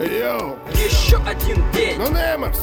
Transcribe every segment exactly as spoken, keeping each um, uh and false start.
Йоу, Еще один день, ну Немерс,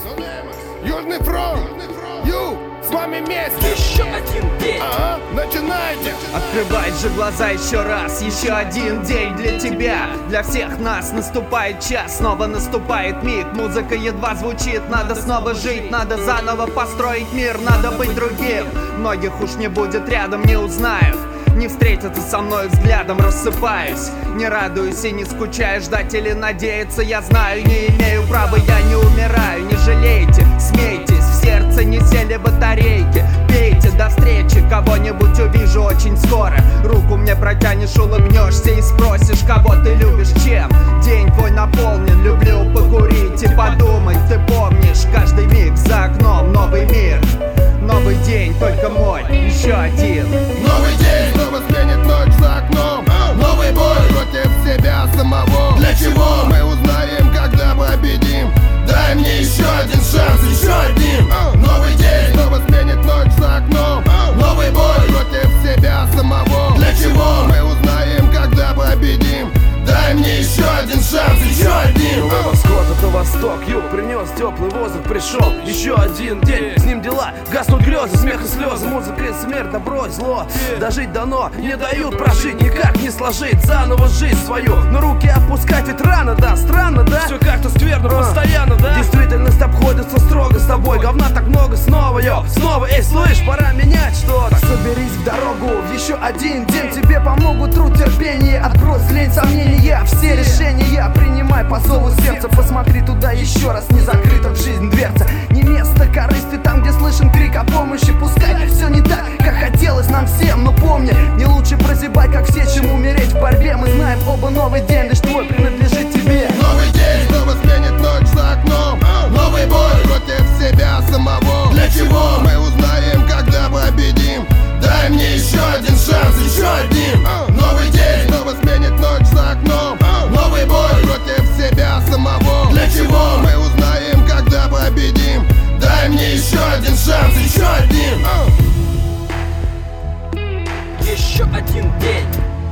Южный фронт, Ю, с вами вместе. еще один день. Ага, начинайте. Открывай же глаза еще раз. Еще один день для тебя, для всех нас. Наступает час, снова наступает миг. Музыка едва звучит, надо снова жить. Надо заново построить мир, надо быть другим. Многих уж не будет рядом, не узнают, не встретятся со мной взглядом, рассыпаюсь. Не радуюсь и не скучаю, ждать или надеяться я знаю. Не имею права, я не умираю. Не жалейте, смейтесь, в сердце не сели батарейки. Пейте, до встречи, кого-нибудь увижу очень скоро. Руку мне протянешь, улыбнешься и спросишь, кого ты любишь, чем. День твой наполнен, люблю покурить и подумать. Ты помнишь, каждый миг за окном новый мир. Новый день, только мой, еще один. Новый день снова сменит ночь за окном. Новый бой против себя самого. Для чего мы узнаем, когда победим? Дай мне еще один шанс, еще один. Новый день снова сменит ночь за окном. Новый бой против себя самого. Для чего мы узнаем, когда победим? Дай мне еще один шанс, еще один. То восход, это восток, юг принес теплый воздух, пришел еще один день. С ним дела, гаснут грезы, смех и слезы, музыка и смерть, добро и зло. Дожить дано, не дают прожить, никак не сложить заново жизнь свою. Но руки опускать ведь рано, да, странно, да? Все как-то скверно, постоянно, да? Действительность обходится строго с тобой, говна так много, снова, йо, снова, эй, слышь, пора менять что-то. Соберись в дорогу, в еще один день. Тебе помогут труд, терпение, отбрось лень, сомнения. Все решения принимай по зову сердца. Посмотри туда еще раз, не закрыта в жизнь дверца. Не место корысти там, где слышен крик о помощи. Пускай все не так, как хотелось нам всем, но помни, не лучше прозябать, как все, чем умереть в борьбе. Мы знаем оба, новый день лишь твой принадлежит тебе. Новый день снова сменит ночь за окном. Новый бой против себя самого. Для чего мы узнаем, когда победим? Дай мне еще один шанс, еще один. Новый день снова сменит ночь за окном. Новый бой против себя самого. Для чего мы узнаем, когда победим? Дай мне еще один шанс, еще один. Еще один день.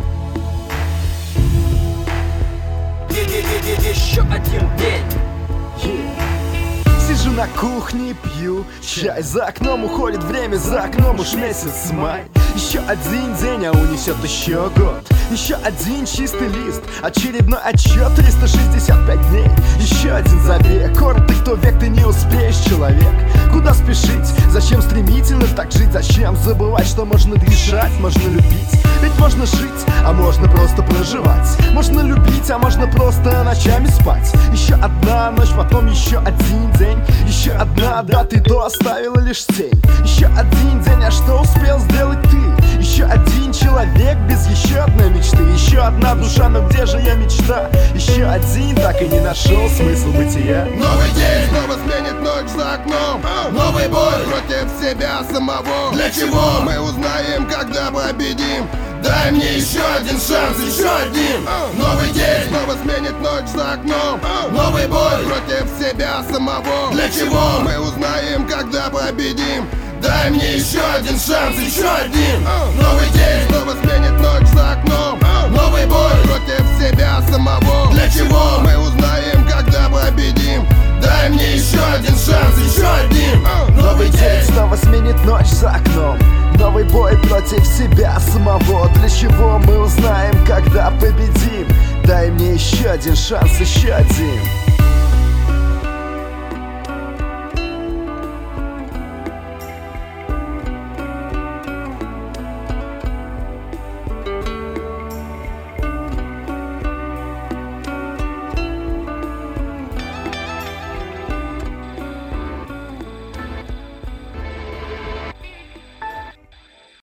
Еще один день. Сижу на кухне и пью чай. За окном уходит время, за окном уж месяц май. Еще один день, а унесет еще год. Еще один чистый лист, очередной отчет, триста шестьдесят пять дней. Еще один забег, коротко кто век, ты не успеешь, человек. Куда спешить? Зачем стремительно так жить? Зачем забывать, что можно дышать, можно любить? Ведь можно жить, а можно просто проживать. Можно любить, а можно просто ночами спать. Еще одна ночь, потом еще один день. Еще одна дата, и то оставила лишь тень. Еще один день, а что успел сделать ты? Еще один человек без еще одной мечты. Еще одна душа, но где же я мечта? Еще один так и не нашел смысл бытия. Новый день снова сменит ночь за окном. Новый бой против себя самого. Для чего мы узнаем, когда победим? Дай мне еще один шанс, еще один. Новый день снова сменит ночь за окном. Новый бой против себя самого. Для чего мы узнаем, когда победим? Дай мне еще один шанс, еще один. Новый день снова сменит ночь за окном. Новый бой против себя самого. Для чего мы узнаем, когда победим? Дай мне еще один шанс, еще один. Новый день снова сменит ночь за окном. Новый бой против себя самого. Для чего мы узнаем, когда победим? Дай мне еще один шанс, еще один.